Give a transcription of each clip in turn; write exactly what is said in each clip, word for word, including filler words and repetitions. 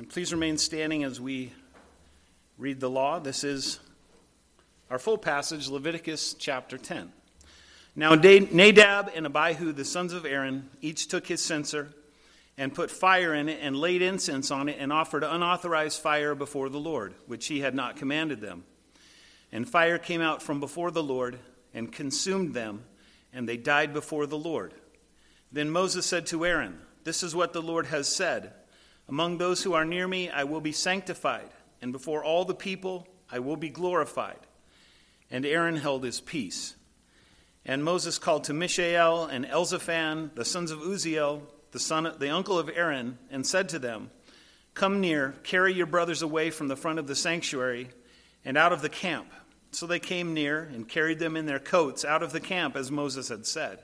And please remain standing as we read the law. This is our full passage, Leviticus chapter ten. Now Nadab and Abihu, the sons of Aaron, each took his censer and put fire in it and laid incense on it and offered unauthorized fire before the Lord, which he had not commanded them. And fire came out from before the Lord and consumed them, and they died before the Lord. Then Moses said to Aaron, "This is what the Lord has said. Among those who are near me I will be sanctified, and before all the people I will be glorified." And Aaron held his peace. And Moses called to Mishael and Elzaphan, the sons of Uzziel, the son, the uncle of Aaron, and said to them, "Come near, carry your brothers away from the front of the sanctuary and out of the camp." So they came near and carried them in their coats out of the camp, as Moses had said.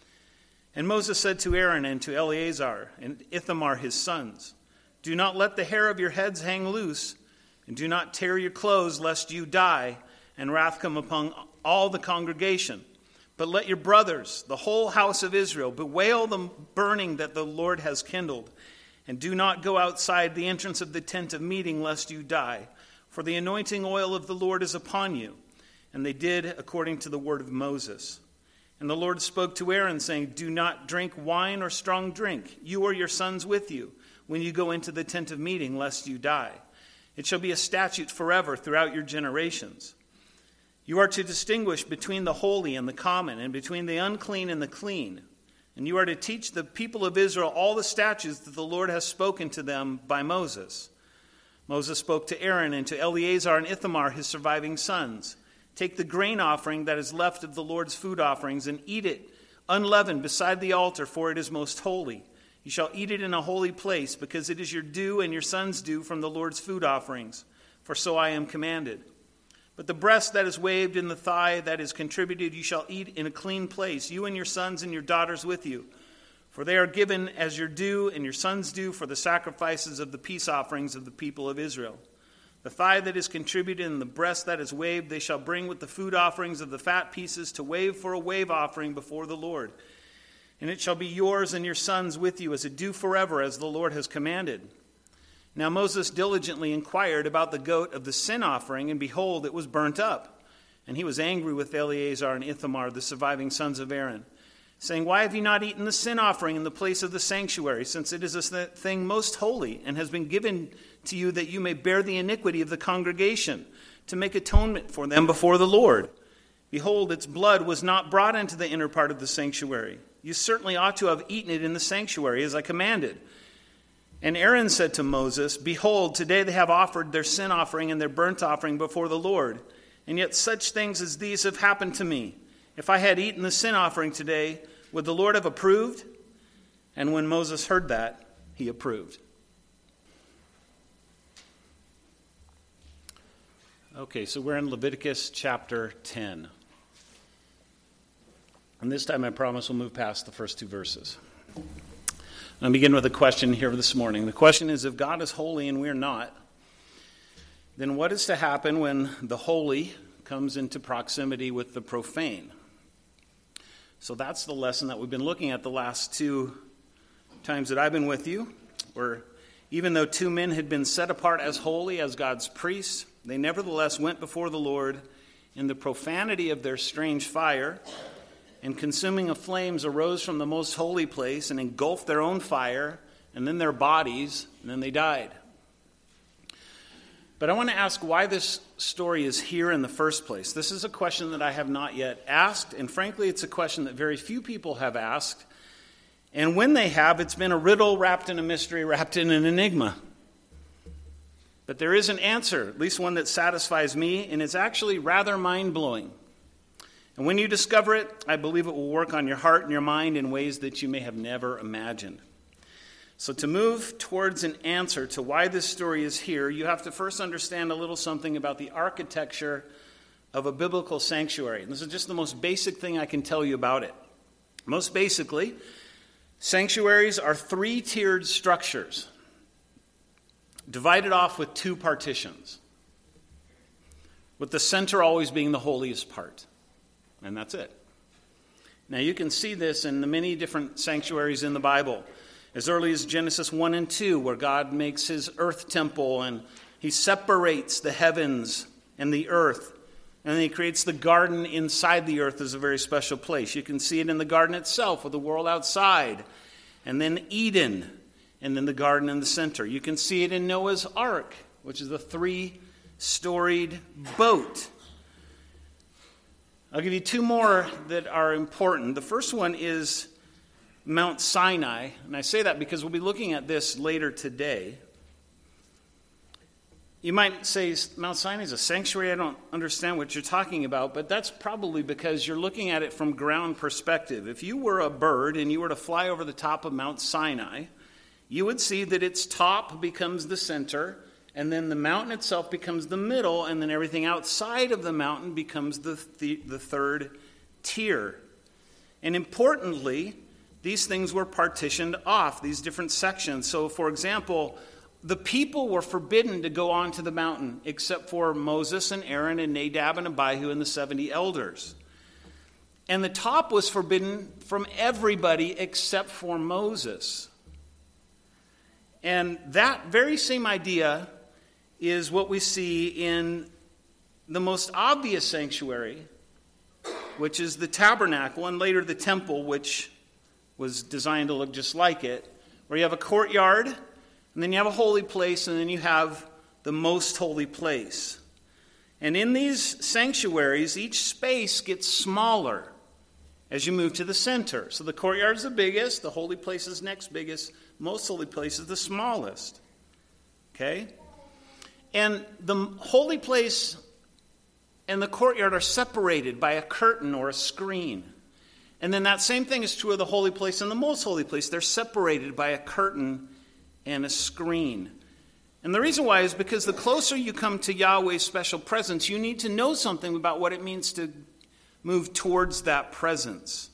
And Moses said to Aaron and to Eleazar and Ithamar his sons, "Do not let the hair of your heads hang loose, and do not tear your clothes, lest you die, and wrath come upon all the congregation. But let your brothers, the whole house of Israel, bewail the burning that the Lord has kindled, and do not go outside the entrance of the tent of meeting, lest you die. For the anointing oil of the Lord is upon you." And they did according to the word of Moses. And the Lord spoke to Aaron, saying, "Do not drink wine or strong drink, you or your sons with you, when you go into the tent of meeting, lest you die. It shall be a statute forever throughout your generations. You are to distinguish between the holy and the common, and between the unclean and the clean. And you are to teach the people of Israel all the statutes that the Lord has spoken to them by Moses." Moses spoke to Aaron and to Eleazar and Ithamar, his surviving sons, "Take the grain offering that is left of the Lord's food offerings, and eat it unleavened beside the altar, for it is most holy. You shall eat it in a holy place, because it is your due and your sons' due from the Lord's food offerings, for so I am commanded. But the breast that is waved and the thigh that is contributed you shall eat in a clean place, you and your sons and your daughters with you. For they are given as your due and your sons' due for the sacrifices of the peace offerings of the people of Israel. The thigh that is contributed and the breast that is waved they shall bring with the food offerings of the fat pieces to wave for a wave offering before the Lord. And it shall be yours and your sons with you as a due forever, as the Lord has commanded." Now Moses diligently inquired about the goat of the sin offering, and behold, it was burnt up. And he was angry with Eleazar and Ithamar, the surviving sons of Aaron, saying, "Why have you not eaten the sin offering in the place of the sanctuary, since it is a thing most holy, and has been given to you that you may bear the iniquity of the congregation, to make atonement for them before the Lord? Behold, its blood was not brought into the inner part of the sanctuary. You certainly ought to have eaten it in the sanctuary, as I commanded." And Aaron said to Moses, "Behold, today they have offered their sin offering and their burnt offering before the Lord, and yet such things as these have happened to me. If I had eaten the sin offering today, would the Lord have approved?" And when Moses heard that, he approved. Okay, so we're in Leviticus chapter ten. And this time I promise we'll move past the first two verses. I'll begin with a question here this morning. The question is, if God is holy and we're not, then what is to happen when the holy comes into proximity with the profane? So that's the lesson that we've been looking at the last two times that I've been with you, where even though two men had been set apart as holy, as God's priests, they nevertheless went before the Lord in the profanity of their strange fire, and consuming of flames arose from the most holy place and engulfed their own fire, and then their bodies, and then they died. But I want to ask why this story is here in the first place. This is a question that I have not yet asked, and frankly, it's a question that very few people have asked. And when they have, it's been a riddle wrapped in a mystery, wrapped in an enigma. But there is an answer, at least one that satisfies me, and it's actually rather mind-blowing. And when you discover it, I believe it will work on your heart and your mind in ways that you may have never imagined. So to move towards an answer to why this story is here, you have to first understand a little something about the architecture of a biblical sanctuary. And this is just the most basic thing I can tell you about it. Most basically, sanctuaries are three-tiered structures, divided off with two partitions, with the center always being the holiest part. And that's it. Now you can see this in the many different sanctuaries in the Bible. As early as Genesis one and two, where God makes his earth temple and he separates the heavens and the earth. And then he creates the garden inside the earth as a very special place. You can see it in the garden itself with the world outside. And then Eden, and then the garden in the center. You can see it in Noah's Ark, which is a three-storied boat. I'll give you two more that are important. The first one is Mount Sinai. And I say that because we'll be looking at this later today. You might say Mount Sinai is a sanctuary. I don't understand what you're talking about, but that's probably because you're looking at it from ground perspective. If you were a bird and you were to fly over the top of Mount Sinai, you would see that its top becomes the center, and then the mountain itself becomes the middle, and then everything outside of the mountain becomes the, the, the third tier. And importantly, these things were partitioned off, these different sections. So, for example, the people were forbidden to go onto the mountain except for Moses and Aaron and Nadab and Abihu and the seventy elders. And the top was forbidden from everybody except for Moses. And that very same idea is what we see in the most obvious sanctuary, which is the tabernacle, and later the temple, which was designed to look just like it, where you have a courtyard, and then you have a holy place, and then you have the most holy place. And in these sanctuaries, each space gets smaller as you move to the center. So the courtyard is the biggest, the holy place is next biggest, most holy place is the smallest. Okay? And the holy place and the courtyard are separated by a curtain or a screen. And then that same thing is true of the holy place and the most holy place. They're separated by a curtain and a screen. And the reason why is because the closer you come to Yahweh's special presence, you need to know something about what it means to move towards that presence.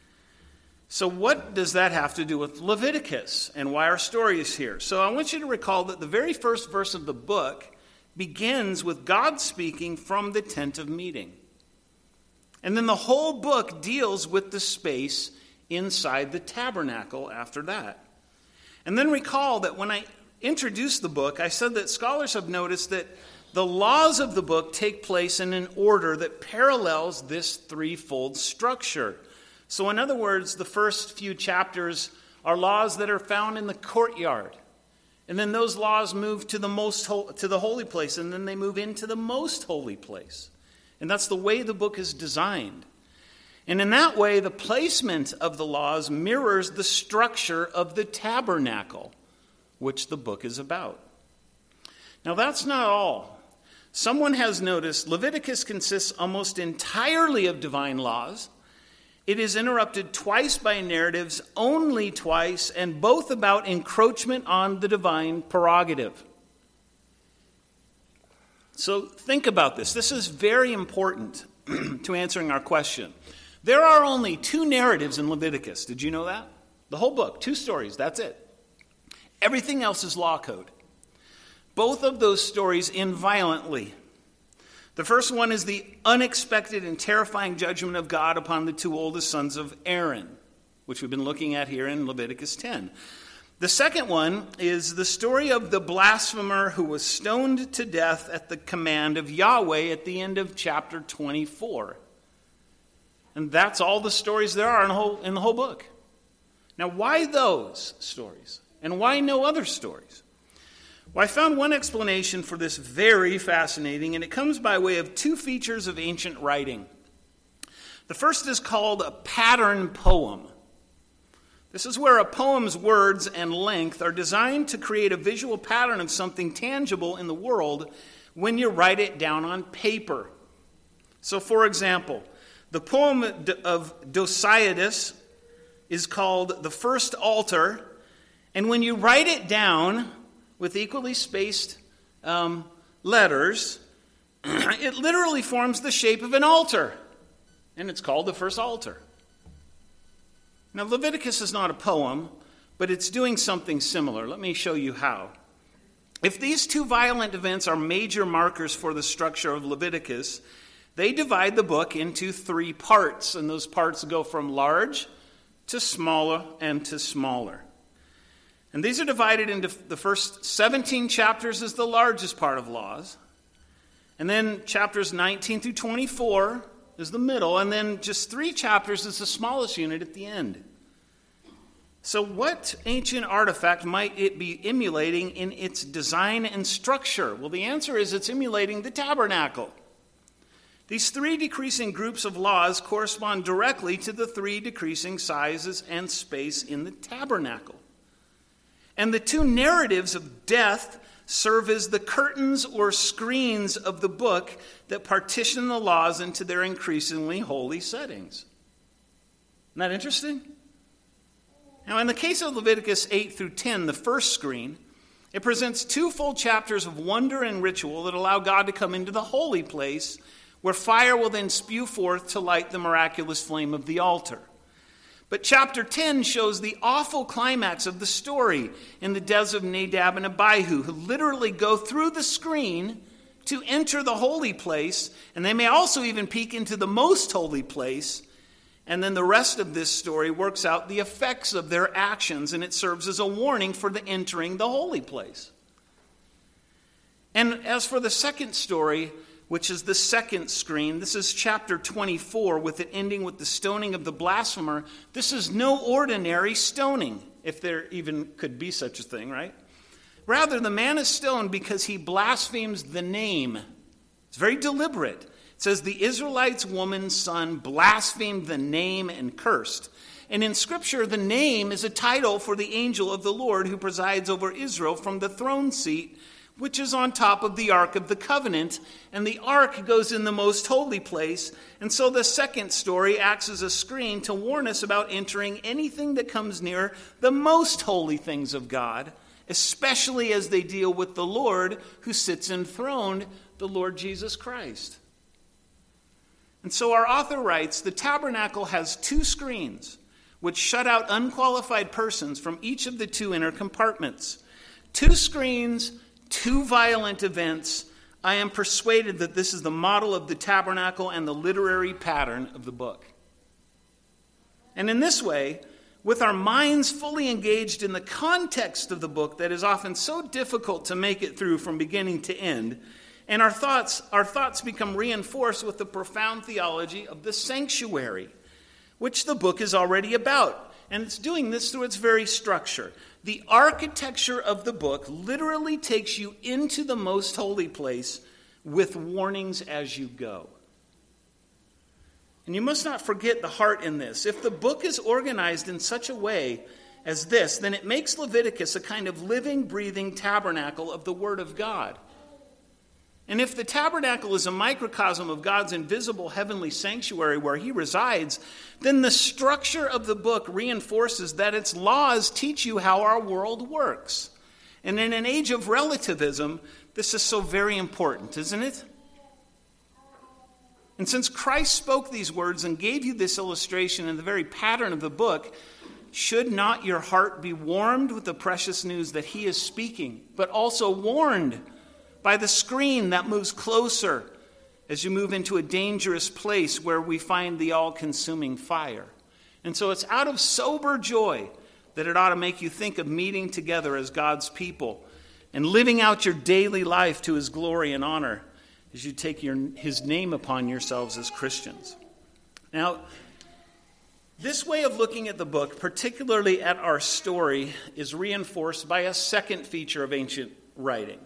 So what does that have to do with Leviticus and why our story is here? So I want you to recall that the very first verse of the book begins with God speaking from the tent of meeting. And then the whole book deals with the space inside the tabernacle after that. And then recall that when I introduced the book, I said that scholars have noticed that the laws of the book take place in an order that parallels this threefold structure. So in other words, the first few chapters are laws that are found in the courtyard. And then those laws move to the most ho- to the holy place, and then they move into the most holy place. And that's the way the book is designed. And in that way, the placement of the laws mirrors the structure of the tabernacle, which the book is about. Now, that's not all. Someone has noticed Leviticus consists almost entirely of divine laws. It is interrupted twice by narratives, only twice, and both about encroachment on the divine prerogative. So think about this. This is very important to answering our question. There are only two narratives in Leviticus. Did you know that? The whole book, two stories, that's it. Everything else is law code. Both of those stories end violently. The first one is the unexpected and terrifying judgment of God upon the two oldest sons of Aaron, which we've been looking at here in Leviticus ten. The second one is the story of the blasphemer who was stoned to death at the command of Yahweh at the end of chapter twenty-four. And that's all the stories there are in the whole, in the whole book. Now, why those stories? And why no other stories? Well, I found one explanation for this very fascinating, and it comes by way of two features of ancient writing. The first is called a pattern poem. This is where a poem's words and length are designed to create a visual pattern of something tangible in the world when you write it down on paper. So, for example, the poem of Dosiadus is called The First Altar, and when you write it down with equally spaced um, letters, it literally forms the shape of an altar, and it's called The First Altar. Now, Leviticus is not a poem, but it's doing something similar. Let me show you how. If these two violent events are major markers for the structure of Leviticus, they divide the book into three parts, and those parts go from large to smaller and to smaller. And these are divided into the first seventeen chapters is the largest part of laws. And then chapters nineteen through twenty-four is the middle. And then just three chapters is the smallest unit at the end. So what ancient artifact might it be emulating in its design and structure? Well, the answer is it's emulating the tabernacle. These three decreasing groups of laws correspond directly to the three decreasing sizes and space in the tabernacle. And the two narratives of death serve as the curtains or screens of the book that partition the laws into their increasingly holy settings. Isn't that interesting? Now, in the case of Leviticus eight through ten, the first screen, it presents two full chapters of wonder and ritual that allow God to come into the holy place, where fire will then spew forth to light the miraculous flame of the altar. But chapter ten shows the awful climax of the story in the deaths of Nadab and Abihu, who literally go through the screen to enter the holy place, and they may also even peek into the most holy place. And then the rest of this story works out the effects of their actions, and it serves as a warning for the entering the holy place. And as for the second story, which is the second screen, this is chapter twenty-four, with it ending with the stoning of the blasphemer. This is no ordinary stoning, if there even could be such a thing, right? Rather, the man is stoned because he blasphemes the name. It's very deliberate. It says the Israelites' woman's son blasphemed the name and cursed. And in Scripture, the name is a title for the angel of the Lord who presides over Israel from the throne seat, which is on top of the Ark of the Covenant, and the Ark goes in the most holy place. And so the second story acts as a screen to warn us about entering anything that comes near the most holy things of God, especially as they deal with the Lord who sits enthroned, the Lord Jesus Christ. And so our author writes, the tabernacle has two screens, which shut out unqualified persons from each of the two inner compartments. Two screens, two violent events. I am persuaded that this is the model of the tabernacle and the literary pattern of the book. And in this way, with our minds fully engaged in the context of the book that is often so difficult to make it through from beginning to end, and our thoughts, our thoughts become reinforced with the profound theology of the sanctuary, which the book is already about. And it's doing this through its very structure. The architecture of the book literally takes you into the most holy place with warnings as you go. And you must not forget the heart in this. If the book is organized in such a way as this, then it makes Leviticus a kind of living, breathing tabernacle of the Word of God. And if the tabernacle is a microcosm of God's invisible heavenly sanctuary where he resides, then the structure of the book reinforces that its laws teach you how our world works. And in an age of relativism, this is so very important, isn't it? And since Christ spoke these words and gave you this illustration in the very pattern of the book, should not your heart be warmed with the precious news that he is speaking, but also warned by the screen that moves closer as you move into a dangerous place where we find the all-consuming fire? And so it's out of sober joy that it ought to make you think of meeting together as God's people and living out your daily life to his glory and honor as you take your, his name upon yourselves as Christians. Now, this way of looking at the book, particularly at our story, is reinforced by a second feature of ancient writing.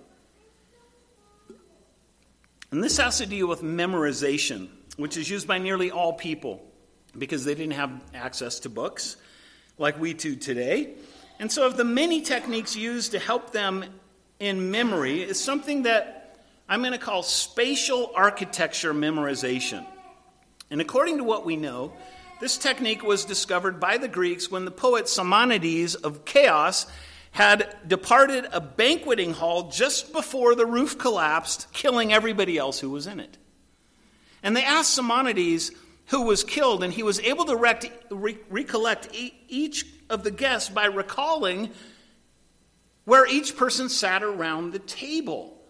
And this has to deal with memorization, which is used by nearly all people because they didn't have access to books like we do today. And so of the many techniques used to help them in memory is something that I'm going to call spatial architecture memorization. And according to what we know, this technique was discovered by the Greeks when the poet Simonides of Chaos had departed a banqueting hall just before the roof collapsed, killing everybody else who was in it. And they asked Simonides who was killed, and he was able to rec- re- recollect e- each of the guests by recalling where each person sat around the table.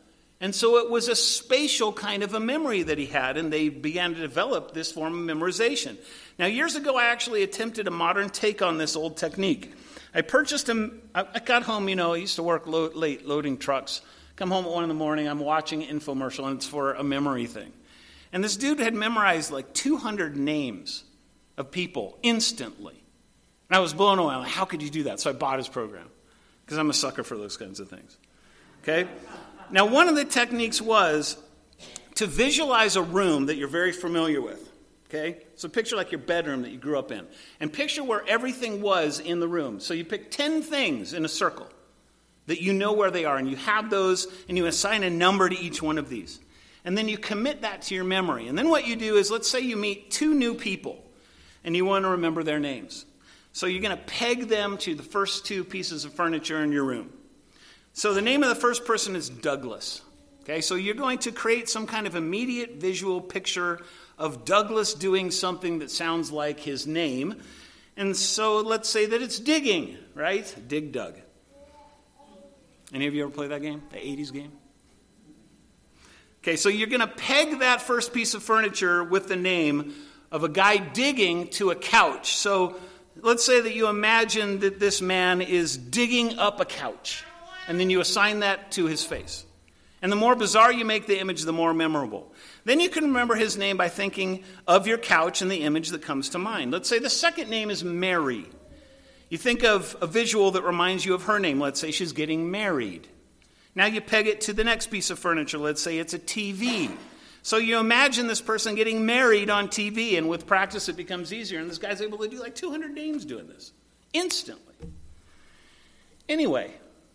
And so it was a spatial kind of a memory that he had, and they began to develop this form of memorization. Now, years ago, I actually attempted a modern take on this old technique. I purchased him, I got home, you know, I used to work lo- late loading trucks. Come home at one in the morning, I'm watching an infomercial, and it's for a memory thing. And this dude had memorized like two hundred names of people instantly. And I was blown away. I'm like, how could you do that? So I bought his program, because I'm a sucker for those kinds of things. Okay? Now, one of the techniques was to visualize a room that you're very familiar with. Okay? So picture like your bedroom that you grew up in. And picture where everything was in the room. So you pick ten things in a circle that you know where they are. And you have those, and you assign a number to each one of these. And then you commit that to your memory. And then what you do is, let's say you meet two new people, and you want to remember their names. So you're going to peg them to the first two pieces of furniture in your room. So the name of the first person is Douglas. Okay, so you're going to create some kind of immediate visual picture of Douglas doing something that sounds like his name. And so let's say that it's digging, right? Dig Dug. Any of you ever play that game? The eighties game? Okay, so you're going to peg that first piece of furniture with the name of a guy digging to a couch. So let's say that you imagine that this man is digging up a couch, and then you assign that to his face. And the more bizarre you make the image, the more memorable. Then you can remember his name by thinking of your couch and the image that comes to mind. Let's say the second name is Mary. You think of a visual that reminds you of her name. Let's say she's getting married. Now you peg it to the next piece of furniture. Let's say it's a T V. So you imagine this person getting married on T V, and with practice it becomes easier. And this guy's able to do like two hundred names doing this instantly. Anyway,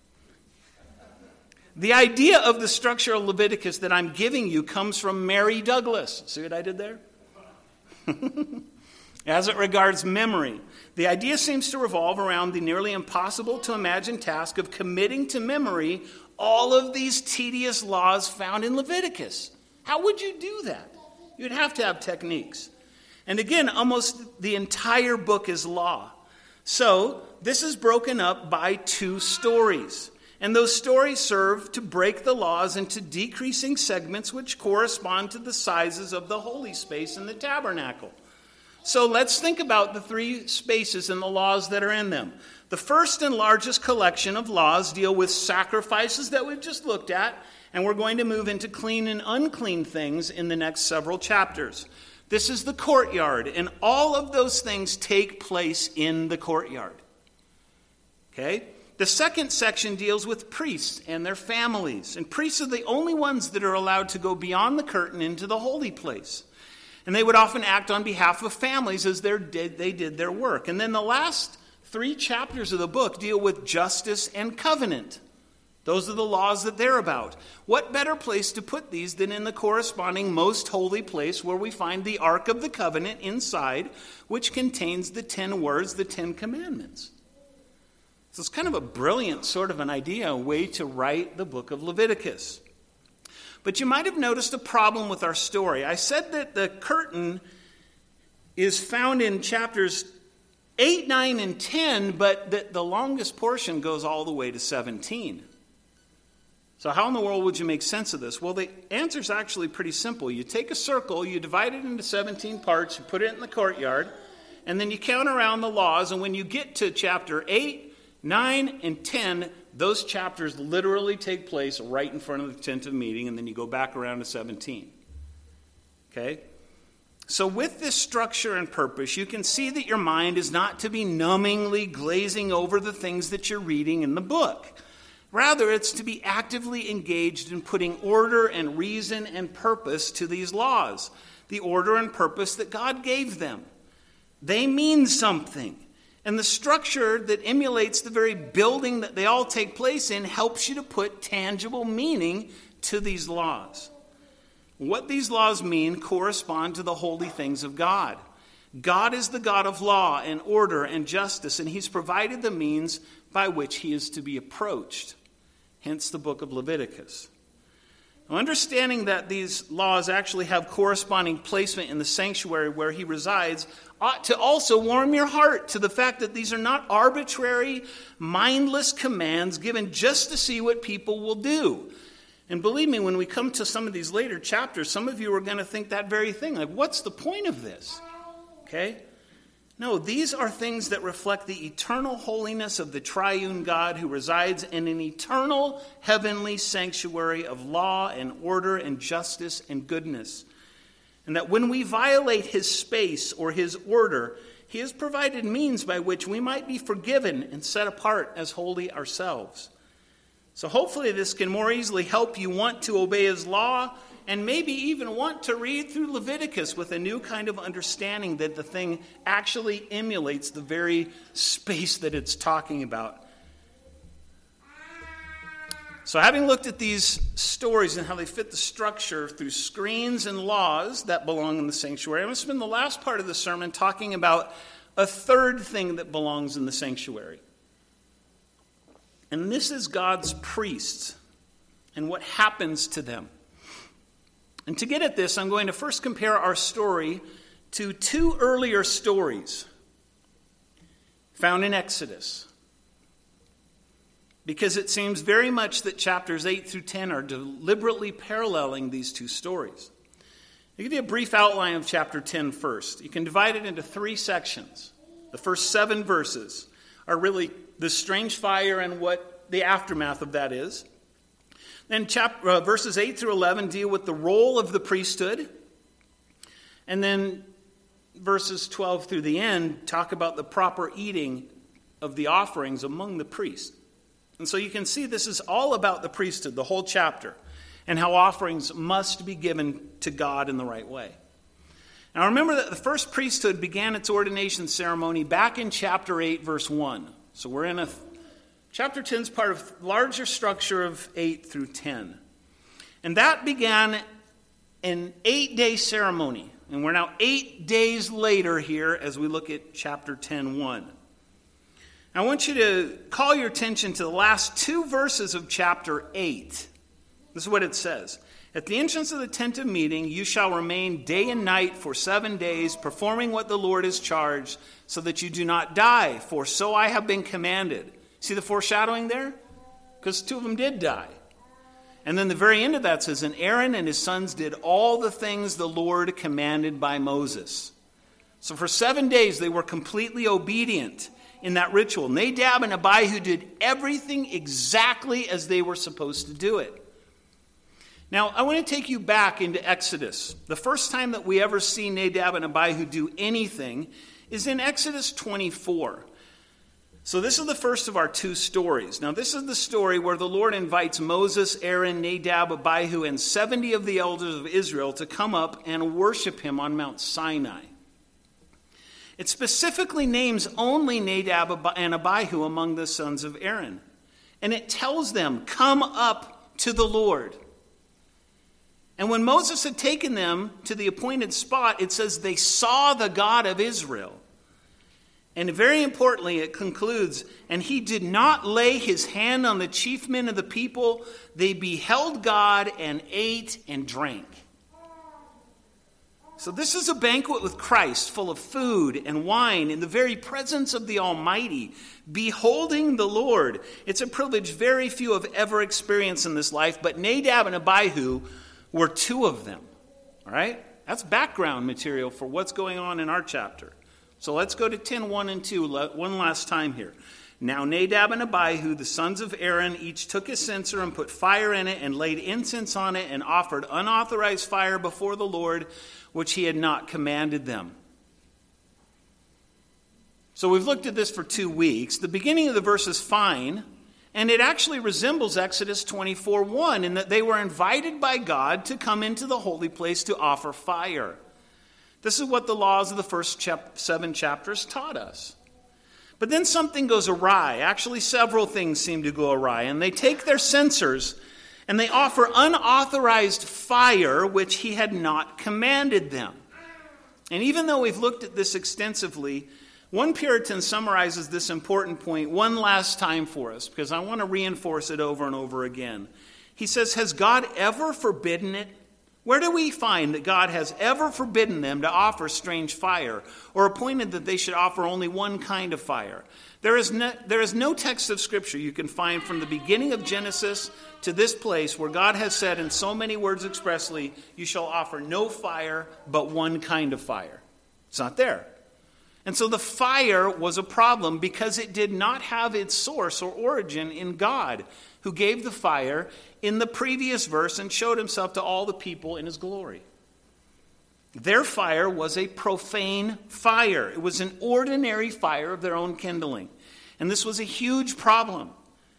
the idea of the structure of Leviticus that I'm giving you comes from Mary Douglas. See what I did there? As it regards memory, the idea seems to revolve around the nearly impossible to imagine task of committing to memory all of these tedious laws found in Leviticus. How would you do that? You'd have to have techniques. And again, almost the entire book is law. So this is broken up by two stories. And those stories serve to break the laws into decreasing segments which correspond to the sizes of the holy space in the tabernacle. So let's think about the three spaces and the laws that are in them. The first and largest collection of laws deal with sacrifices that we've just looked at, and we're going to move into clean and unclean things in the next several chapters. This is the courtyard, and all of those things take place in the courtyard. Okay? The second section deals with priests and their families, and priests are the only ones that are allowed to go beyond the curtain into the holy place. And they would often act on behalf of families as they did their work. And then the last three chapters of the book deal with justice and covenant. Those are the laws that they're about. What better place to put these than in the corresponding most holy place where we find the Ark of the Covenant inside, which contains the ten words, the Ten Commandments. So it's kind of a brilliant sort of an idea, a way to write the book of Leviticus. But you might have noticed a problem with our story. I said that the curtain is found in chapters eight, nine, and ten, but that the longest portion goes all the way to seventeen. So how in the world would you make sense of this? Well, the answer is actually pretty simple. You take a circle, you divide it into seventeen parts, you put it in the courtyard, and then you count around the laws, and when you get to chapter eight, nine, and ten, those chapters literally take place right in front of the tent of meeting, and then you go back around to seventeen. Okay? So with this structure and purpose, you can see that your mind is not to be numbingly glazing over the things that you're reading in the book. Rather, it's to be actively engaged in putting order and reason and purpose to these laws, the order and purpose that God gave them. They mean something. And the structure that emulates the very building that they all take place in helps you to put tangible meaning to these laws. What these laws mean correspond to the holy things of God. God is the God of law and order and justice, and he's provided the means by which he is to be approached. Hence the book of Leviticus. Now, understanding that these laws actually have corresponding placement in the sanctuary where he resides ought to also warm your heart to the fact that these are not arbitrary, mindless commands given just to see what people will do. And believe me, when we come to some of these later chapters, some of you are going to think that very thing. Like, what's the point of this? Okay? No, these are things that reflect the eternal holiness of the triune God who resides in an eternal heavenly sanctuary of law and order and justice and goodness. And that when we violate his space or his order, he has provided means by which we might be forgiven and set apart as holy ourselves. So hopefully this can more easily help you want to obey his law and maybe even want to read through Leviticus with a new kind of understanding that the thing actually emulates the very space that it's talking about. So having looked at these stories and how they fit the structure through screens and laws that belong in the sanctuary, I'm going to spend the last part of the sermon talking about a third thing that belongs in the sanctuary. And this is God's priests and what happens to them. And to get at this, I'm going to first compare our story to two earlier stories found in Exodus. Because it seems very much that chapters eight through ten are deliberately paralleling these two stories. I'll give you a brief outline of chapter ten first. You can divide it into three sections. The first seven verses are really the strange fire and what the aftermath of that is. Then chapter, uh, verses eight through eleven deal with the role of the priesthood. And then verses twelve through the end talk about the proper eating of the offerings among the priests. And so you can see this is all about the priesthood, the whole chapter, and how offerings must be given to God in the right way. Now remember that the first priesthood began its ordination ceremony back in chapter eight, verse one. So we're in a... Chapter ten is part of the larger structure of eight through ten. And that began an eight-day ceremony. And we're now eight days later here as we look at chapter ten one. I want you to call your attention to the last two verses of chapter eight. This is what it says. At the entrance of the tent of meeting, you shall remain day and night for seven days, performing what the Lord has charged, so that you do not die, for so I have been commanded. See the foreshadowing there? Because two of them did die. And then the very end of that says, and Aaron and his sons did all the things the Lord commanded by Moses. So for seven days they were completely obedient in that ritual. Nadab and Abihu did everything exactly as they were supposed to do it. Now, I want to take you back into Exodus. The first time that we ever see Nadab and Abihu do anything is in Exodus twenty-four. So this is the first of our two stories. Now, this is the story where the Lord invites Moses, Aaron, Nadab, Abihu, and seventy of the elders of Israel to come up and worship him on Mount Sinai. It specifically names only Nadab and Abihu among the sons of Aaron. And it tells them, come up to the Lord. And when Moses had taken them to the appointed spot, it says they saw the God of Israel. And very importantly, it concludes, and he did not lay his hand on the chief men of the people. They beheld God and ate and drank. So this is a banquet with Christ, full of food and wine in the very presence of the Almighty, beholding the Lord. It's a privilege very few have ever experienced in this life, but Nadab and Abihu were two of them. All right? That's background material for what's going on in our chapter. So let's go to ten, one, and two one last time here. Now Nadab and Abihu, the sons of Aaron, each took a censer and put fire in it and laid incense on it and offered unauthorized fire before the Lord, which he had not commanded them. So we've looked at this for two weeks. The beginning of the verse is fine, and it actually resembles Exodus twenty-four one in that they were invited by God to come into the holy place to offer fire. This is what the laws of the first chap- seven chapters taught us. But then something goes awry. Actually, several things seem to go awry. And they take their censers and they offer unauthorized fire, which he had not commanded them. And even though we've looked at this extensively, one Puritan summarizes this important point one last time for us, because I want to reinforce it over and over again. He says, has God ever forbidden it Where do we find that God has ever forbidden them to offer strange fire, or appointed that they should offer only one kind of fire? There is no, there is no text of Scripture you can find from the beginning of Genesis to this place where God has said in so many words expressly, you shall offer no fire but one kind of fire. It's not there. And so the fire was a problem because it did not have its source or origin in God, who gave the fire in the previous verse and showed himself to all the people in his glory. Their fire was a profane fire. It was an ordinary fire of their own kindling. And this was a huge problem,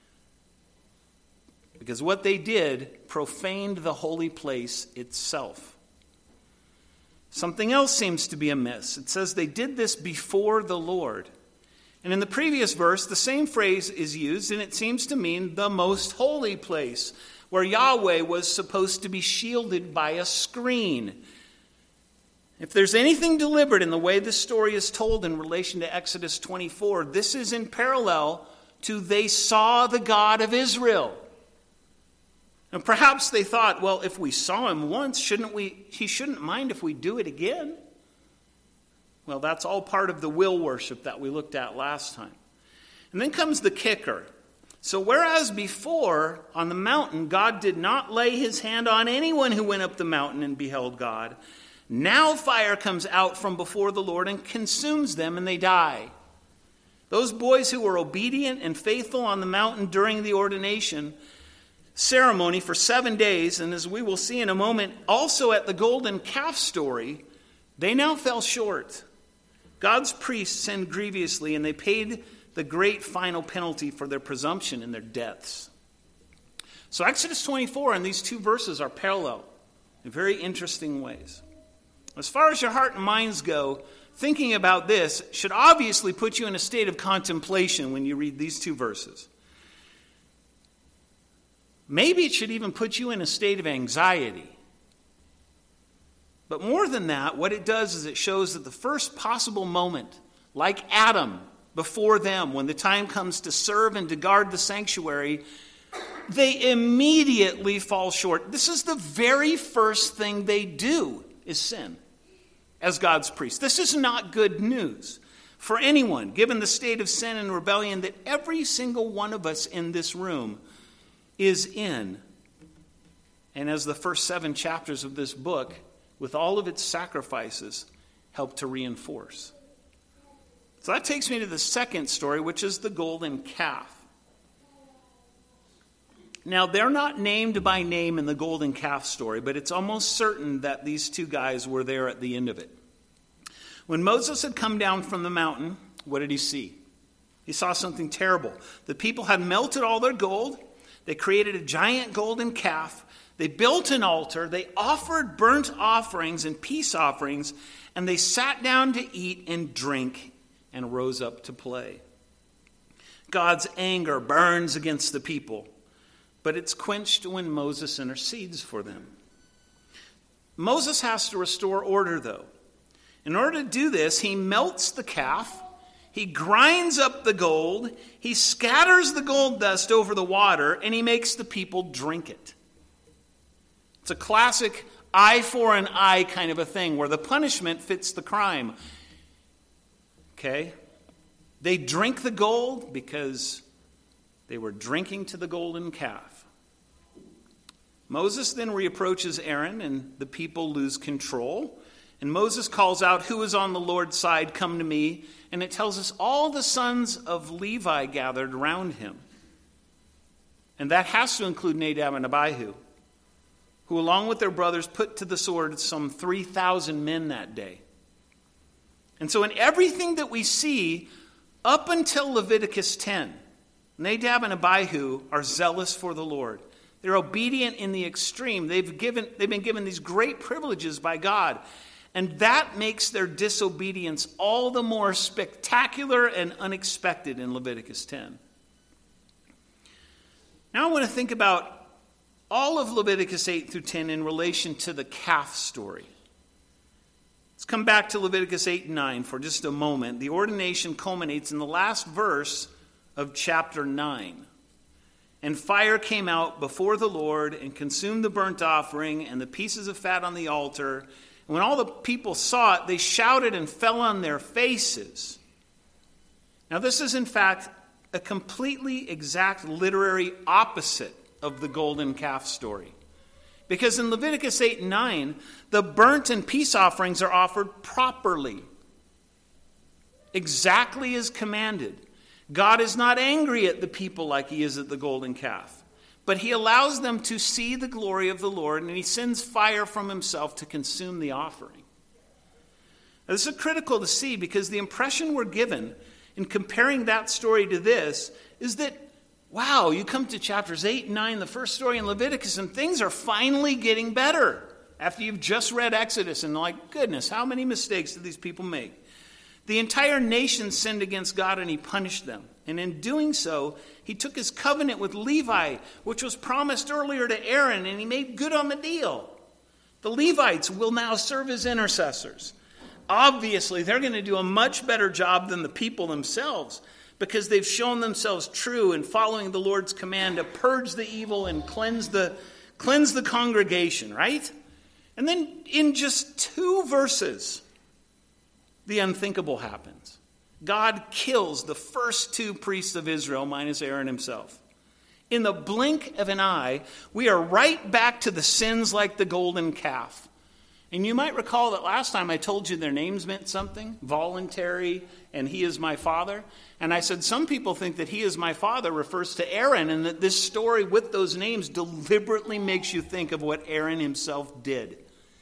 because what they did profaned the holy place itself. Something else seems to be amiss. It says they did this before the Lord. And in the previous verse, the same phrase is used, and it seems to mean the most holy place, where Yahweh was supposed to be shielded by a screen. If there's anything deliberate in the way this story is told in relation to Exodus twenty-four, this is in parallel to they saw the God of Israel. And perhaps they thought, well, if we saw him once, shouldn't we? He shouldn't mind if we do it again. Well, that's all part of the will worship that we looked at last time. And then comes the kicker. So whereas before on the mountain, God did not lay his hand on anyone who went up the mountain and beheld God, now fire comes out from before the Lord and consumes them, and they die. Those boys who were obedient and faithful on the mountain during the ordination ceremony for seven days, and as we will see in a moment, also at the golden calf story, they now fell short. God's priests sinned grievously, and they paid the great final penalty for their presumption and their deaths. So Exodus twenty-four and these two verses are parallel in very interesting ways. As far as your heart and minds go, thinking about this should obviously put you in a state of contemplation when you read these two verses. Maybe it should even put you in a state of anxiety. But more than that, what it does is it shows that the first possible moment, like Adam before them, when the time comes to serve and to guard the sanctuary, they immediately fall short. This is the very first thing they do, is sin as God's priests. This is not good news for anyone, given the state of sin and rebellion that every single one of us in this room is in. And as the first seven chapters of this book, with all of its sacrifices, help to reinforce. So that takes me to the second story, which is the golden calf. Now, they're not named by name in the golden calf story, but it's almost certain that these two guys were there at the end of it. When Moses had come down from the mountain, what did he see? He saw something terrible. The people had melted all their gold. They created a giant golden calf. They built an altar. They offered burnt offerings and peace offerings, and they sat down to eat and drink and rose up to play. God's anger burns against the people, but it's quenched when Moses intercedes for them. Moses has to restore order, though. In order to do this, he melts the calf. He grinds up the gold, he scatters the gold dust over the water, and he makes the people drink it. It's a classic eye for an eye kind of a thing, where the punishment fits the crime. Okay? They drink the gold because they were drinking to the golden calf. Moses then reapproaches Aaron, and the people lose control. And Moses calls out, "Who is on the Lord's side? Come to me." And it tells us all the sons of Levi gathered around him. And that has to include Nadab and Abihu, who along with their brothers put to the sword some three thousand men that day. And so in everything that we see up until Leviticus ten, Nadab and Abihu are zealous for the Lord. They're obedient in the extreme. They've given, they've been given these great privileges by God. And that makes their disobedience all the more spectacular and unexpected in Leviticus ten. Now I want to think about all of Leviticus eight through ten in relation to the calf story. Let's come back to Leviticus eight and nine for just a moment. The ordination culminates in the last verse of chapter nine. And fire came out before the Lord and consumed the burnt offering and the pieces of fat on the altar. And when all the people saw it, they shouted and fell on their faces. Now this is in fact a completely exact literary opposite of the golden calf story. Because in Leviticus eight and nine, the burnt and peace offerings are offered properly, exactly as commanded. God is not angry at the people like he is at the golden calf, but he allows them to see the glory of the Lord, and he sends fire from himself to consume the offering. Now, this is critical to see because the impression we're given in comparing that story to this is that, wow, you come to chapters eight and nine, the first story in Leviticus, and things are finally getting better after you've just read Exodus, and like, goodness, how many mistakes did these people make? The entire nation sinned against God and he punished them. And in doing so, he took his covenant with Levi, which was promised earlier to Aaron, and he made good on the deal. The Levites will now serve as intercessors. Obviously, they're going to do a much better job than the people themselves because they've shown themselves true in following the Lord's command to purge the evil and cleanse the, cleanse the congregation, right? And then in just two verses, the unthinkable happens. God kills the first two priests of Israel, minus Aaron himself. In the blink of an eye, we are right back to the sins like the golden calf. And you might recall that last time I told you their names meant something, voluntary, and he is my father. And I said some people think that he is my father refers to Aaron, and that this story with those names deliberately makes you think of what Aaron himself did.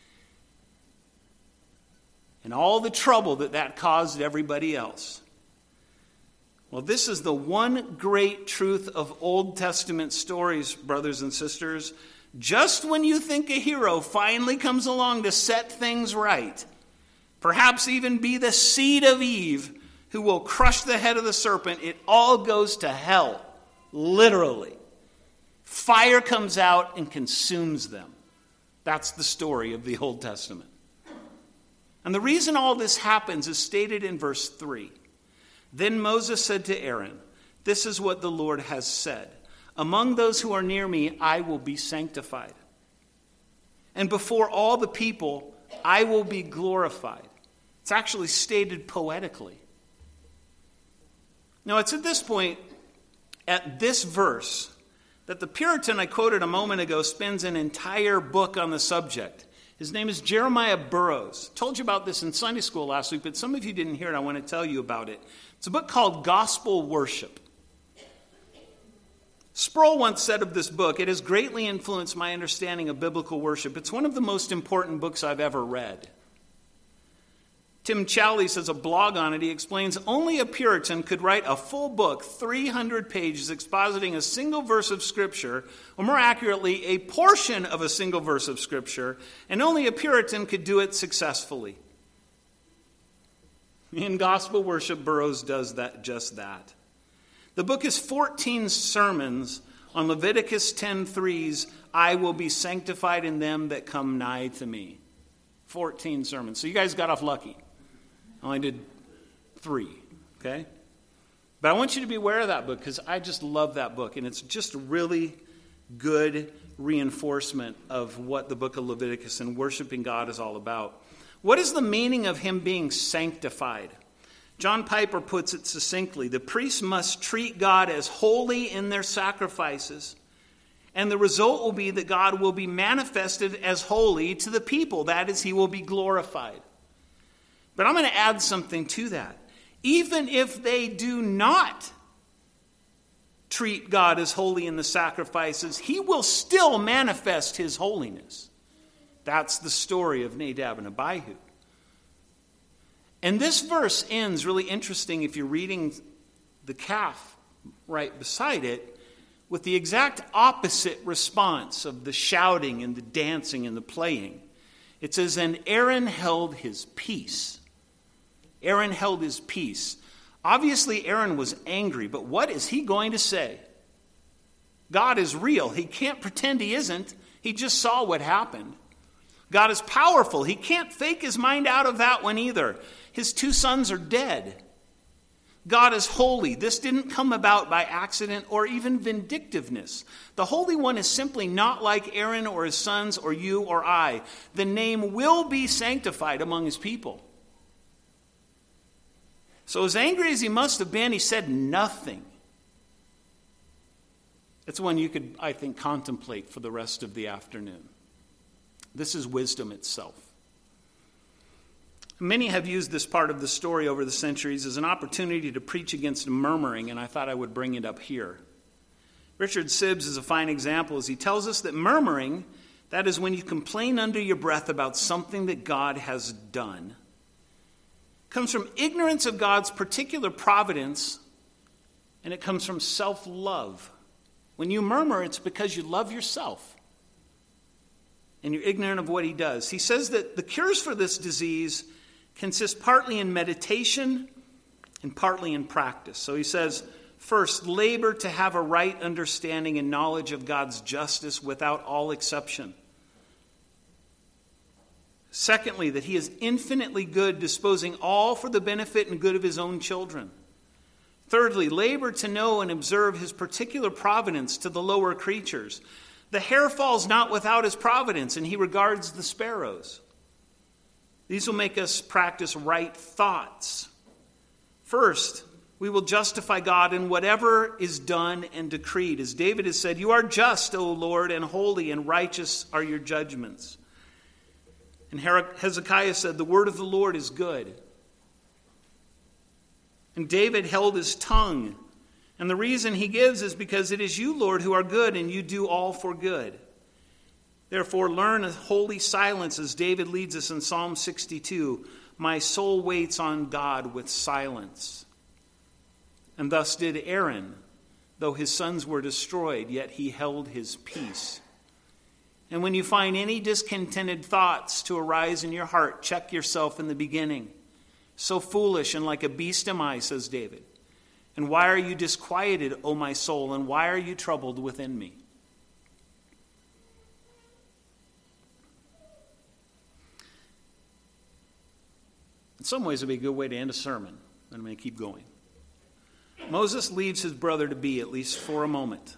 And all the trouble that that caused everybody else. Well, this is the one great truth of Old Testament stories, brothers and sisters. Just when you think a hero finally comes along to set things right, perhaps even be the seed of Eve who will crush the head of the serpent, it all goes to hell, literally. Fire comes out and consumes them. That's the story of the Old Testament. And the reason all this happens is stated in verse three. Then Moses said to Aaron, "This is what the Lord has said. Among those who are near me, I will be sanctified. And before all the people, I will be glorified." It's actually stated poetically. Now, it's at this point, at this verse, that the Puritan I quoted a moment ago spends an entire book on the subject. His name is Jeremiah Burroughs. I told you about this in Sunday school last week, but some of you didn't hear it. I want to tell you about it. It's a book called Gospel Worship. Sproul once said of this book, "It has greatly influenced my understanding of biblical worship. It's one of the most important books I've ever read." Tim Challies has a blog on it. He explains, only a Puritan could write a full book, three hundred pages, expositing a single verse of Scripture, or more accurately, a portion of a single verse of Scripture, and only a Puritan could do it successfully. In Gospel Worship, Burroughs does that, just that. The book is fourteen sermons on Leviticus ten three's, "I will be sanctified in them that come nigh to me." fourteen sermons. So you guys got off lucky. I only did three, okay? But I want you to be aware of that book because I just love that book. And it's just really good reinforcement of what the book of Leviticus and worshiping God is all about. What is the meaning of him being sanctified? John Piper puts it succinctly. The priests must treat God as holy in their sacrifices, and the result will be that God will be manifested as holy to the people. That is, he will be glorified. But I'm going to add something to that. Even if they do not treat God as holy in the sacrifices, he will still manifest his holiness. That's the story of Nadab and Abihu. And this verse ends really interesting if you're reading the calf right beside it, with the exact opposite response of the shouting and the dancing and the playing. It says, "And Aaron held his peace." Aaron held his peace. Obviously, Aaron was angry, but what is he going to say? God is real. He can't pretend he isn't. He just saw what happened. God is powerful. He can't fake his mind out of that one either. His two sons are dead. God is holy. This didn't come about by accident or even vindictiveness. The Holy One is simply not like Aaron or his sons or you or I. The name will be sanctified among his people. So as angry as he must have been, he said nothing. It's one you could, I think, contemplate for the rest of the afternoon. This is wisdom itself. Many have used this part of the story over the centuries as an opportunity to preach against murmuring, and I thought I would bring it up here. Richard Sibbes is a fine example as he tells us that murmuring, that is when you complain under your breath about something that God has done, comes from ignorance of God's particular providence, and it comes from self-love. When you murmur, it's because you love yourself, and you're ignorant of what he does. He says that the cures for this disease consist partly in meditation and partly in practice. So he says, first, labor to have a right understanding and knowledge of God's justice without all exception. Secondly, that he is infinitely good, disposing all for the benefit and good of his own children. Thirdly, labor to know and observe his particular providence to the lower creatures. The hair falls not without his providence, and he regards the sparrows. These will make us practice right thoughts. First, we will justify God in whatever is done and decreed. As David has said, you are just, O Lord, and holy, and righteous are your judgments. And Hezekiah said, the word of the Lord is good. And David held his tongue. And the reason he gives is because it is you, Lord, who are good, and you do all for good. Therefore, learn a holy silence as David leads us in Psalm sixty-two. My soul waits on God with silence. And thus did Aaron, though his sons were destroyed, yet he held his peace. And when you find any discontented thoughts to arise in your heart, check yourself in the beginning. So foolish and like a beast am I, says David. And why are you disquieted, O my soul, and why are you troubled within me? In some ways, it would be a good way to end a sermon. I'm going to keep going. Moses leaves his brother to be, at least for a moment.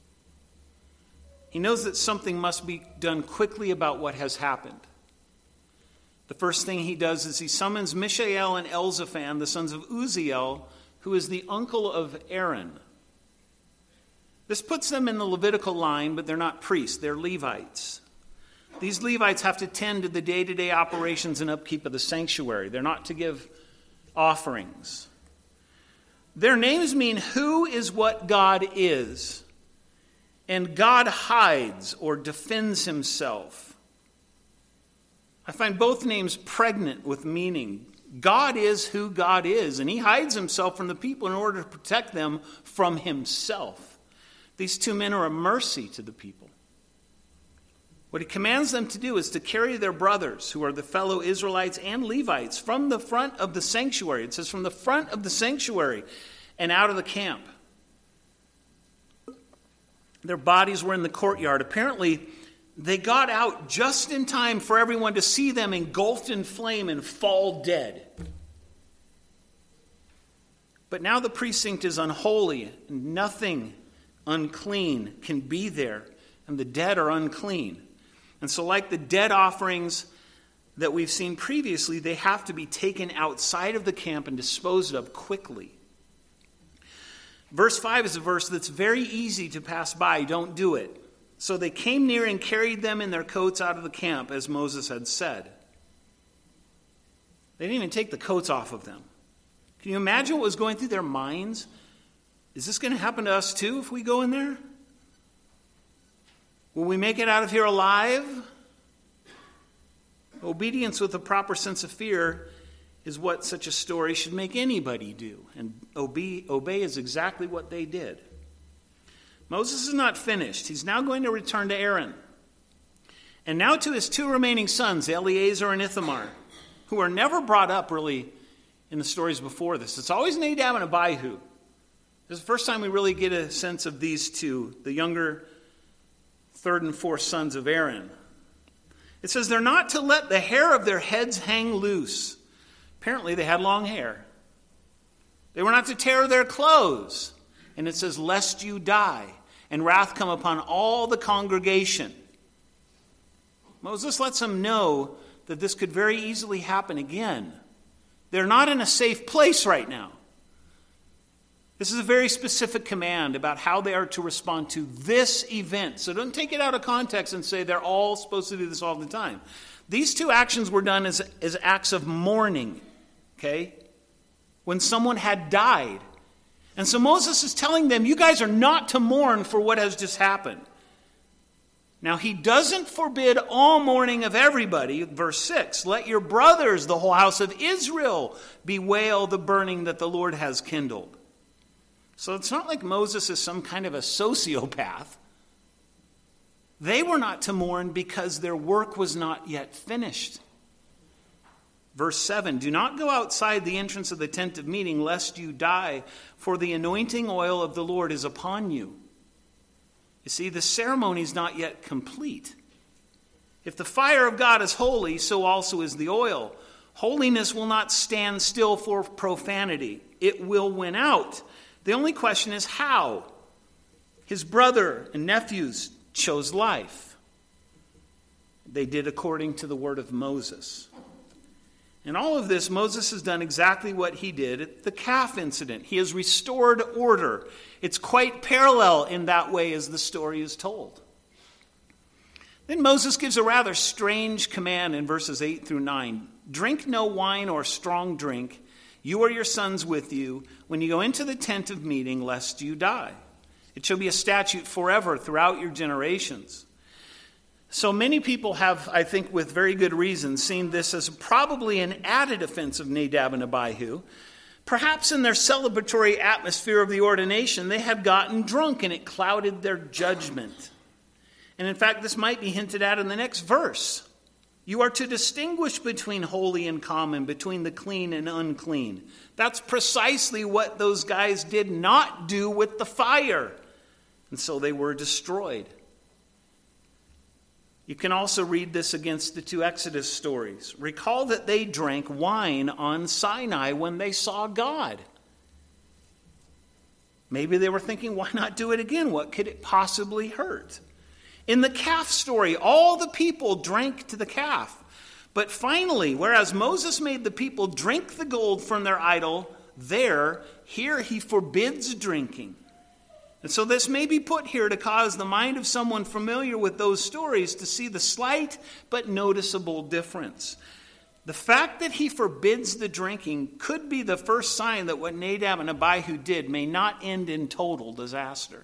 He knows that something must be done quickly about what has happened. The first thing he does is he summons Mishael and Elzaphan, the sons of Uzziel, who is the uncle of Aaron. This puts them in the Levitical line, but they're not priests, they're Levites. These Levites have to tend to the day-to-day operations and upkeep of the sanctuary. They're not to give offerings. Their names mean who is what God is. And God hides or defends himself. I find both names pregnant with meaning. God is who God is, and he hides himself from the people in order to protect them from himself. These two men are a mercy to the people. What he commands them to do is to carry their brothers, who are the fellow Israelites and Levites, from the front of the sanctuary. It says from the front of the sanctuary and out of the camp. Their bodies were in the courtyard. Apparently, they got out just in time for everyone to see them engulfed in flame and fall dead. But now the precinct is unholy, and nothing unclean can be there, and the dead are unclean. And so like the dead offerings that we've seen previously, they have to be taken outside of the camp and disposed of quickly. Verse five is a verse that's very easy to pass by. Don't do it. So they came near and carried them in their coats out of the camp, as Moses had said. They didn't even take the coats off of them. Can you imagine what was going through their minds? Is this going to happen to us too if we go in there? Will we make it out of here alive? Obedience with a proper sense of fear is what such a story should make anybody do. And obey, obey is exactly what they did. Moses is not finished. He's now going to return to Aaron. And now to his two remaining sons, Eleazar and Ithamar, who are never brought up really in the stories before this. It's always Nadab and Abihu. This is the first time we really get a sense of these two, the younger third and fourth sons of Aaron. It says they're not to let the hair of their heads hang loose. Apparently they had long hair. They were not to tear their clothes. And it says, lest you die, and wrath come upon all the congregation. Moses lets them know that this could very easily happen again. They're not in a safe place right now. This is a very specific command about how they are to respond to this event. So don't take it out of context and say they're all supposed to do this all the time. These two actions were done as, as acts of mourning, okay? When someone had died. And so Moses is telling them, you guys are not to mourn for what has just happened. Now, he doesn't forbid all mourning of everybody. Verse six, let your brothers, the whole house of Israel, bewail the burning that the Lord has kindled. So it's not like Moses is some kind of a sociopath. They were not to mourn because their work was not yet finished. Verse seven, do not go outside the entrance of the tent of meeting, lest you die, for the anointing oil of the Lord is upon you. You see, the ceremony is not yet complete. If the fire of God is holy, so also is the oil. Holiness will not stand still for profanity. It will win out. The only question is how. His brother and nephews chose life. They did according to the word of Moses. In all of this, Moses has done exactly what he did at the calf incident. He has restored order. It's quite parallel in that way as the story is told. Then Moses gives a rather strange command in verses eight through nine. Drink no wine or strong drink, you or your sons with you, when you go into the tent of meeting, lest you die. It shall be a statute forever throughout your generations. So many people have, I think with very good reason, seen this as probably an added offense of Nadab and Abihu. Perhaps in their celebratory atmosphere of the ordination, they had gotten drunk and it clouded their judgment. And in fact, this might be hinted at in the next verse. You are to distinguish between holy and common, between the clean and unclean. That's precisely what those guys did not do with the fire. And so they were destroyed. You can also read this against the two Exodus stories. Recall that they drank wine on Sinai when they saw God. Maybe they were thinking, why not do it again? What could it possibly hurt? In the calf story, all the people drank to the calf. But finally, whereas Moses made the people drink the gold from their idol, there, here he forbids drinking. And so this may be put here to cause the mind of someone familiar with those stories to see the slight but noticeable difference. The fact that he forbids the drinking could be the first sign that what Nadab and Abihu did may not end in total disaster.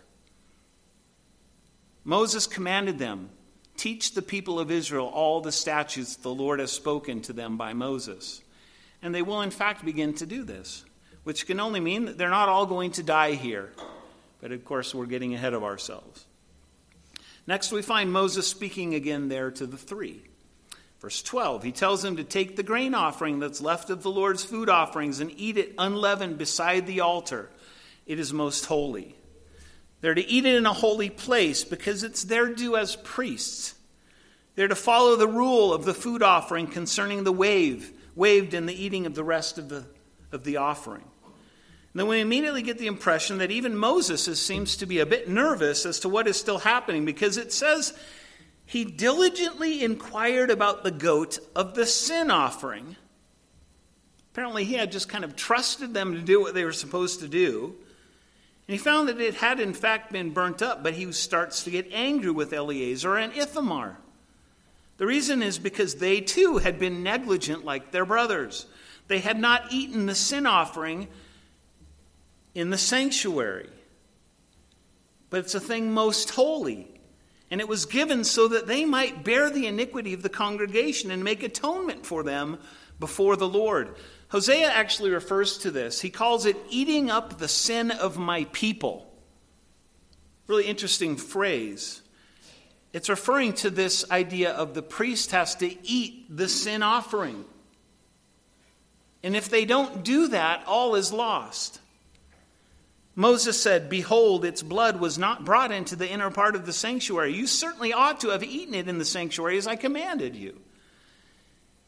Moses commanded them, teach the people of Israel all the statutes the Lord has spoken to them by Moses. And they will in fact begin to do this, which can only mean that they're not all going to die here. But of course, we're getting ahead of ourselves. Next, we find Moses speaking again there to the three. Verse twelve, he tells them to take the grain offering that's left of the Lord's food offerings and eat it unleavened beside the altar. It is most holy. They're to eat it in a holy place because it's their due as priests. They're to follow the rule of the food offering concerning the wave, waved in the eating of the rest of the, of the offering. And then we immediately get the impression that even Moses is, seems to be a bit nervous as to what is still happening, because it says he diligently inquired about the goat of the sin offering. Apparently he had just kind of trusted them to do what they were supposed to do. And he found that it had in fact been burnt up, but he starts to get angry with Eleazar and Ithamar. The reason is because they too had been negligent like their brothers. They had not eaten the sin offering in the sanctuary. But it's a thing most holy. And it was given so that they might bear the iniquity of the congregation and make atonement for them before the Lord. Hosea actually refers to this. He calls it eating up the sin of my people. Really interesting phrase. It's referring to this idea of the priest has to eat the sin offering. And if they don't do that, all is lost. Moses said, behold, its blood was not brought into the inner part of the sanctuary. You certainly ought to have eaten it in the sanctuary as I commanded you.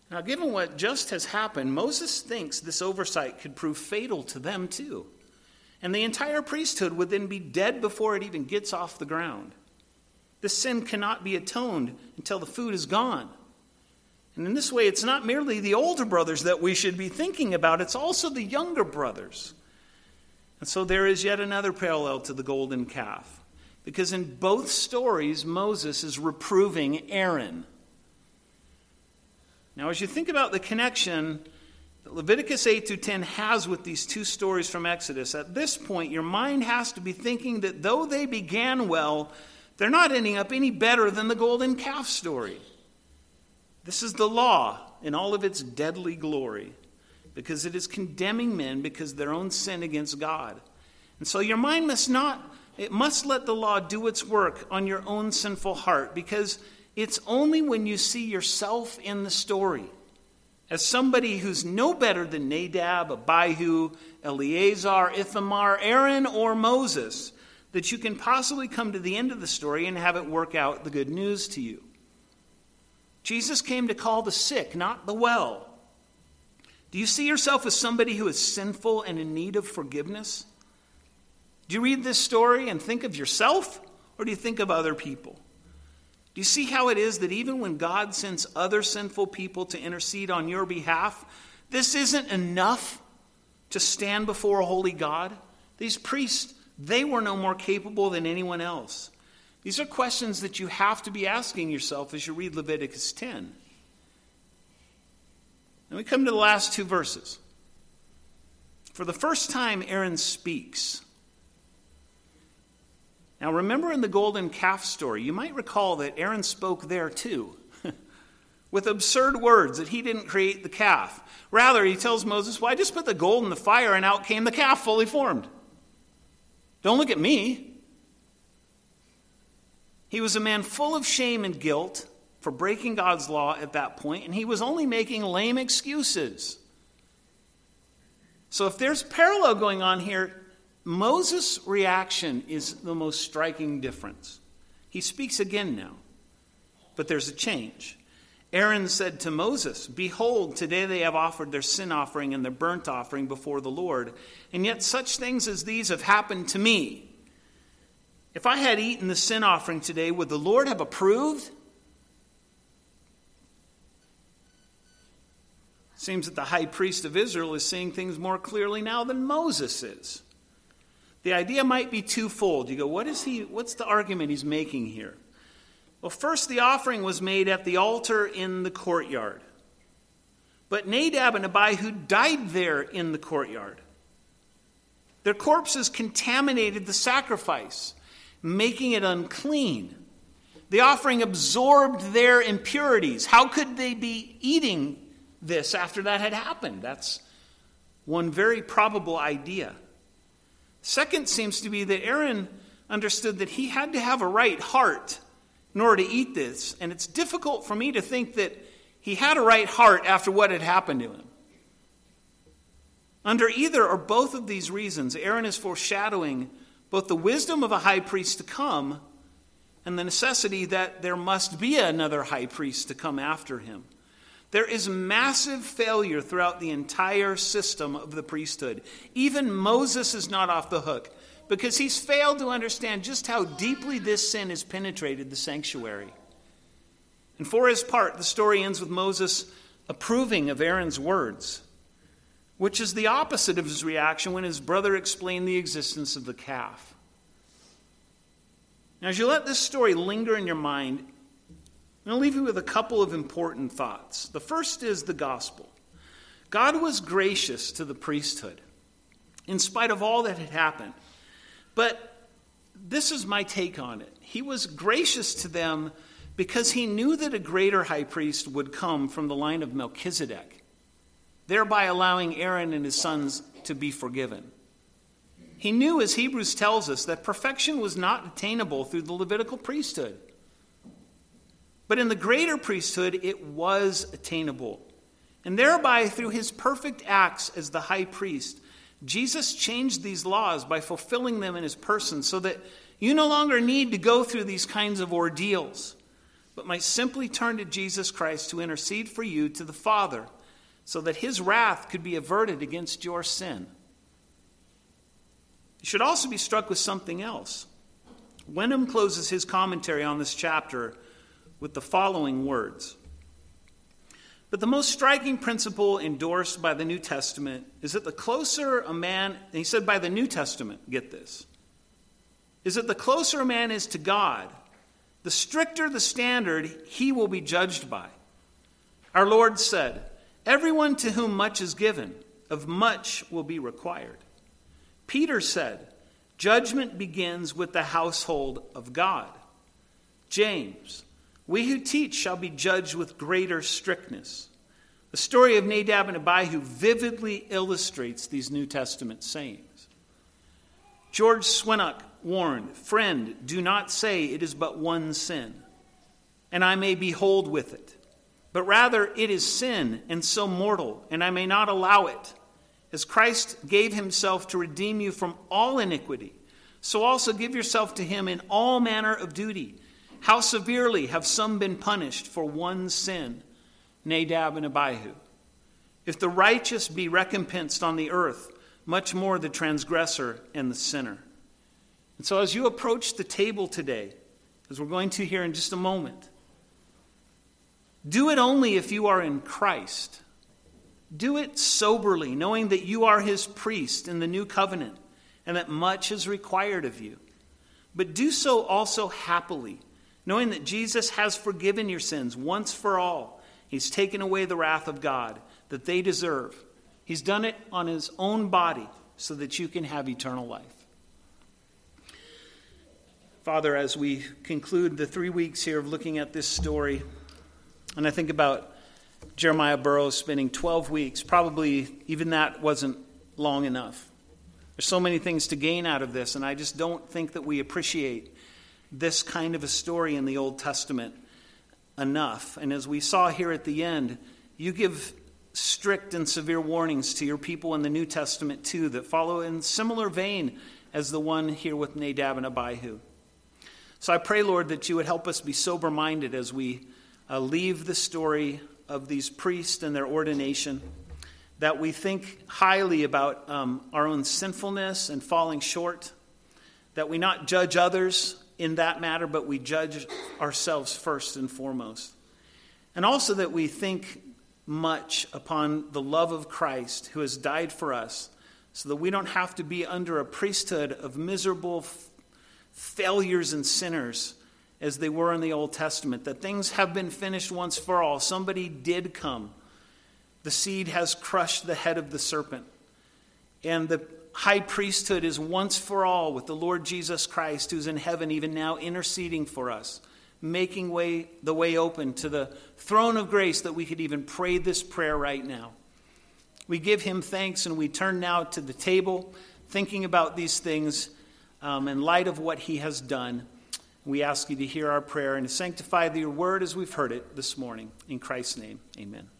Now, given what just has happened, Moses thinks this oversight could prove fatal to them too. And the entire priesthood would then be dead before it even gets off the ground. This sin cannot be atoned until the food is gone. And in this way, it's not merely the older brothers that we should be thinking about, it's also the younger brothers. And so there is yet another parallel to the golden calf. Because in both stories, Moses is reproving Aaron. Now, as you think about the connection that Leviticus eight through ten has with these two stories from Exodus, at this point, your mind has to be thinking that though they began well, they're not ending up any better than the golden calf story. This is the law in all of its deadly glory, because it is condemning men because of their own sin against God. And so your mind must not, it must let the law do its work on your own sinful heart, because it's only when you see yourself in the story as somebody who's no better than Nadab, Abihu, Eleazar, Ithamar, Aaron, or Moses that you can possibly come to the end of the story and have it work out the good news to you. Jesus came to call the sick, not the well. Do you see yourself as somebody who is sinful and in need of forgiveness? Do you read this story and think of yourself, or do you think of other people? Do you see how it is that even when God sends other sinful people to intercede on your behalf, this isn't enough to stand before a holy God? These priests, they were no more capable than anyone else. These are questions that you have to be asking yourself as you read Leviticus ten. And we come to the last two verses. For the first time, Aaron speaks. Now, remember in the golden calf story, you might recall that Aaron spoke there too, with absurd words that he didn't create the calf. Rather, he tells Moses, well, I just put the gold in the fire and out came the calf fully formed. Don't look at me. He was a man full of shame and guilt for breaking God's law at that point, and he was only making lame excuses. So if there's parallel going on here, Moses' reaction is the most striking difference. He speaks again now, but there's a change. Aaron said to Moses, behold, today they have offered their sin offering and their burnt offering before the Lord, and yet such things as these have happened to me. If I had eaten the sin offering today, would the Lord have approved? Seems that the high priest of Israel is seeing things more clearly now than Moses is. The idea might be twofold. You go, what is he? What's the argument he's making here? Well, first, the offering was made at the altar in the courtyard. But Nadab and Abihu died there in the courtyard. Their corpses contaminated the sacrifice, making it unclean. The offering absorbed their impurities. How could they be eating this after that had happened? That's one very probable idea. Second seems to be that Aaron understood that he had to have a right heart in order to eat this. And it's difficult for me to think that he had a right heart after what had happened to him. Under either or both of these reasons, Aaron is foreshadowing both the wisdom of a high priest to come and the necessity that there must be another high priest to come after him. There is massive failure throughout the entire system of the priesthood. Even Moses is not off the hook because he's failed to understand just how deeply this sin has penetrated the sanctuary. And for his part, the story ends with Moses approving of Aaron's words, which is the opposite of his reaction when his brother explained the existence of the calf. Now, as you let this story linger in your mind, I'm going to leave you with a couple of important thoughts. The first is the gospel. God was gracious to the priesthood in spite of all that had happened. But this is my take on it. He was gracious to them because he knew that a greater high priest would come from the line of Melchizedek, thereby allowing Aaron and his sons to be forgiven. He knew, as Hebrews tells us, that perfection was not attainable through the Levitical priesthood. But in the greater priesthood, it was attainable. And thereby, through his perfect acts as the high priest, Jesus changed these laws by fulfilling them in his person so that you no longer need to go through these kinds of ordeals. but might simply turn to Jesus Christ to intercede for you to the Father, so that his wrath could be averted against your sin. You should also be struck with something else. Wenham closes his commentary on this chapter with the following words. But the most striking principle endorsed by the New Testament is that the closer a man, and he said by the New Testament, get this, is that the closer a man is to God, the stricter the standard he will be judged by. Our Lord said, everyone to whom much is given, of much will be required. Peter said, judgment begins with the household of God. James, we who teach shall be judged with greater strictness. The story of Nadab and Abihu vividly illustrates these New Testament sayings. George Swinnock warned, friend, do not say it is but one sin, and I may behold with it. But rather it is sin, and so mortal, and I may not allow it. As Christ gave himself to redeem you from all iniquity, so also give yourself to him in all manner of duty. How severely have some been punished for one sin, Nadab and Abihu? If the righteous be recompensed on the earth, much more the transgressor and the sinner. And so as you approach the table today, as we're going to here in just a moment, do it only if you are in Christ. Do it soberly, knowing that you are his priest in the new covenant and that much is required of you. But do so also happily, knowing that Jesus has forgiven your sins once for all. He's taken away the wrath of God that they deserve. He's done it on his own body so that you can have eternal life. Father, as we conclude the three weeks here of looking at this story, and I think about Jeremiah Burroughs spending twelve weeks, probably even that wasn't long enough. There's so many things to gain out of this, and I just don't think that we appreciate this kind of a story in the Old Testament enough. And as we saw here at the end, you give strict and severe warnings to your people in the New Testament too that follow in similar vein as the one here with Nadab and Abihu. So I pray, Lord, that you would help us be sober-minded as we uh, leave the story of these priests and their ordination, that we think highly about um, our own sinfulness and falling short, that we not judge others in that matter, but we judge ourselves first and foremost. And also that we think much upon the love of Christ who has died for us so that we don't have to be under a priesthood of miserable f- failures and sinners as they were in the Old Testament, that things have been finished once for all. Somebody did come. The seed has crushed the head of the serpent. And the high priesthood is once for all with the Lord Jesus Christ, who's in heaven even now interceding for us, making way the way open to the throne of grace that we could even pray this prayer right now. We give him thanks, and we turn now to the table, thinking about these things um, in light of what he has done. We ask you to hear our prayer and to sanctify your word as we've heard it this morning. In Christ's name, amen.